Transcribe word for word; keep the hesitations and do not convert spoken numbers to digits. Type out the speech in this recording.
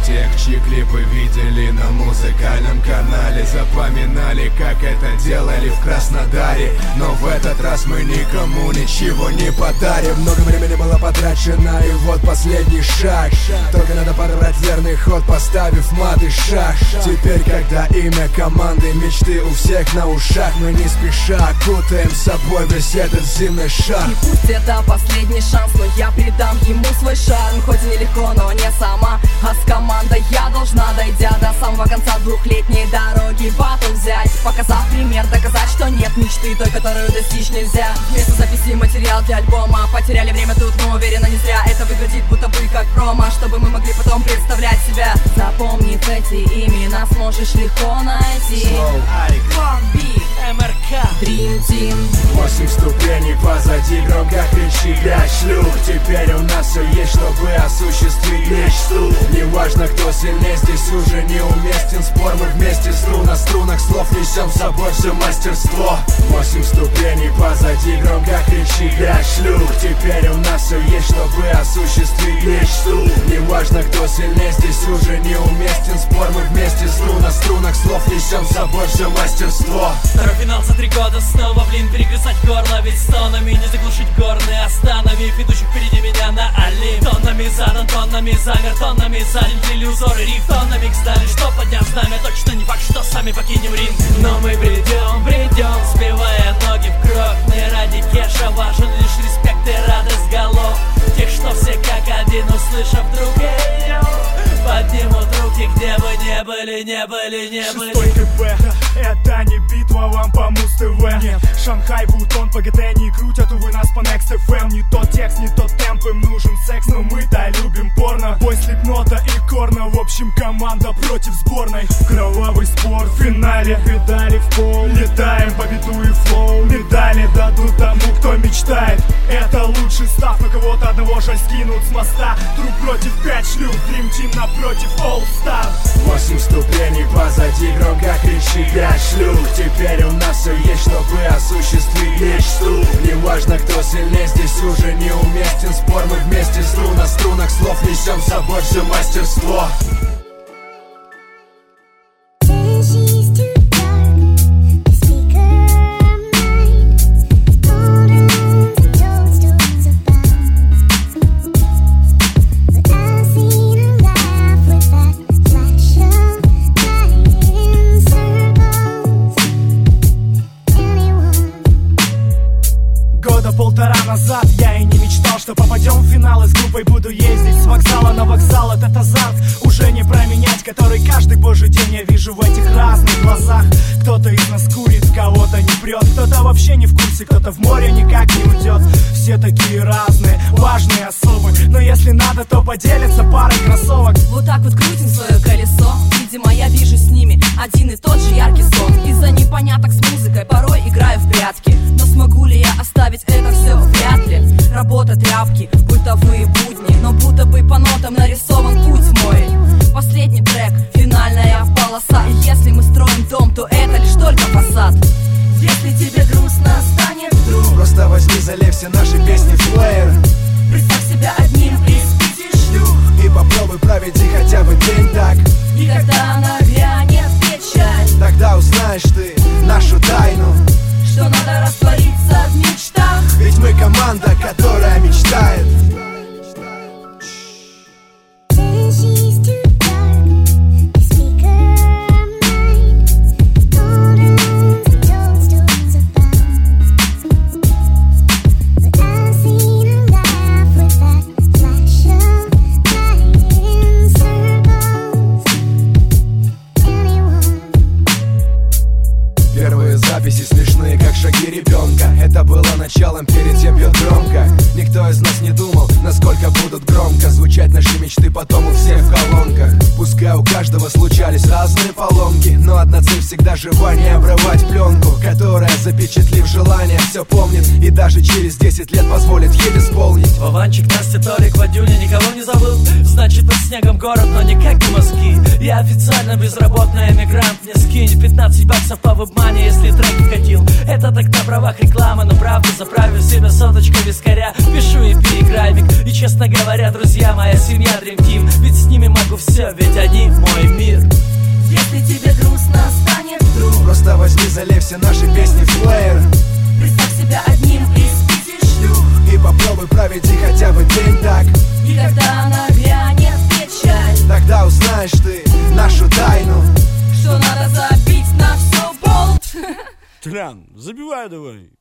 тех, чьи клипы видели на музыкальном канале, запоминали, как это делали в Краснодаре. Но в этот раз мы никому ничего не подарим. Много времени было потрачено, и вот последний шаг. Только надо подобрать верный ход, поставив мат и шаг. Теперь, когда имя команды, мечты у всех на ушах, мы не спеша окутаем собой весь этот зимний шар. И пусть это последний шанс, но я придам ему свой шарм. Хоть и нелегко, но не сама, а с командой я должна, дойдя до самого конца двухлетней дороги, батл взять, показав пример, доказать, что нет мечты той, которую достичь нельзя. Вместо записи материал для альбома, потеряли время тут, но уверена не зря. Это выглядит будто бы как промо, чтобы мы могли потом представлять себя. Запомнив эти имена, сможешь легко найти. Бомби, эм эр ка, Dream Team. Восемь ступеней позади, громко кричи пять шлюх. Теперь у нас все есть, чтобы осуществить мечту. Неважно, кто сильнее, здесь уже неуместен спор. Мы вместе стру на струнах слов несем с собой все мастерство. Восемь ступеней позади, громко кричи пять шлюх. Теперь у нас все есть, чтобы осуществить мечту. Неважно, кто сильнее, здесь уже неуместен спор. Мы вместе стру на струнах слов несем с собой все мастерство. Второй финал за три года снова, блин, перегрызать горло. Ведь стонами не заглушить горны, остановив идущих впереди меня на Олимп. Тоннами задан, тоннами замер, тоннами заден, плели узоры риф, тоннами кстати, что подняв знамя. Точно не факт, что сами покинем ринг. Но мы бредем, бредем, сбивая ноги в кровь. Не ради кеша важен лишь респект и радость голов тех, что все как один, услышав друг ее, поднимут руки, где бы не были, не были, не были. Шестой КП, это не битва вам по Муз-ТВ. Нет, Шанхай, Вутон, ПГТ не крутят, увы, нас по Next эф эм. Не тот текст, не тот темп, им нужен секс, но мы-то любим порно. Бой Слипнота и Корна, в общем, команда против сборной. Кровавый спор в финале, педали в пол, летаем по биту и флоу. Медали дадут тому, кто мечтает. Это лучший став, на кого-то одного жаль скинут с моста. Друг против пять шлюх, Dream Team напротив All Star. Восемь ступеней позади, громко кричи пять шлюх. Теперь у нас все есть, чтобы осуществить мечту. Неважно, кто сильнее, здесь уже неуместен спор. Мы вместе стру на струнах слов несем с собой все мастерство. Полтора назад я и не мечтал, что попадем в финал и с группой буду ездить с вокзала на вокзал. Этот азарт уже не променять, который каждый божий день я вижу в этих разных глазах. Кто-то из нас курит, кого-то не прет, кто-то вообще не в курсе, кто-то в море никак не уйдет. Все такие разные, важные особы, но если надо, то поделятся парой кроссовок. Вот так вот крутим свое колесо, видимо, я вижу с ними один и тот же яркий сон. Из-за непоняток с музыкой порой играю в прятки, но смогу ли я оставить это все? Вряд ли. Работа, тряпки, бытовые будни, но будто бы по нотам нарисован путь мой. Последний трек, финальная полоса. И если мы строим дом, то это лишь только фасад. Если тебе грустно станет вдруг, просто возьми, залей все наши песни в плеер. Представь себя одним из пяти шлюх и попробуй проведи хотя бы день так. И когда нагрянет печаль, тогда узнаешь ты нашу тайну, что надо раствориться в мечтах. Ведь мы команда, которая мечтает. Первые записи смешные, как шаги ребенка. Это было началом, перед тем бьет громко. Никто из нас не думал, насколько будут громко звучать наши мечты потом у всех в колонках. Пускай у каждого случались разные поломки, но одна цель всегда жива: не обрывать пленку, которая, запечатлив желание, все помнит и даже через десять лет позволит ей исполнить. Вованчик, Настя, Толик, Вадюня, никого не забыл. Значит, под снегом город, но никак не мозги. Я официально безработный эмигрант. Мне скинь пятнадцать баксов по вебмане, если трек вкатил. Это Это так на правах рекламы, но правда, заправив себя соточкой вискаря, пишу и переграммик. И честно говоря, друзья, моя семья Dream Team, ведь с ними могу все, ведь они мой мир. Если тебе грустно станет вдруг, просто возьми, залей все наши песни в плеер. представь себя одним из пяти шлюх и попробуй проведи хотя бы день так. И когда нагрянет печаль, тогда узнаешь ты нашу тайну, что надо забить на все болт. Тлян, забивай давай.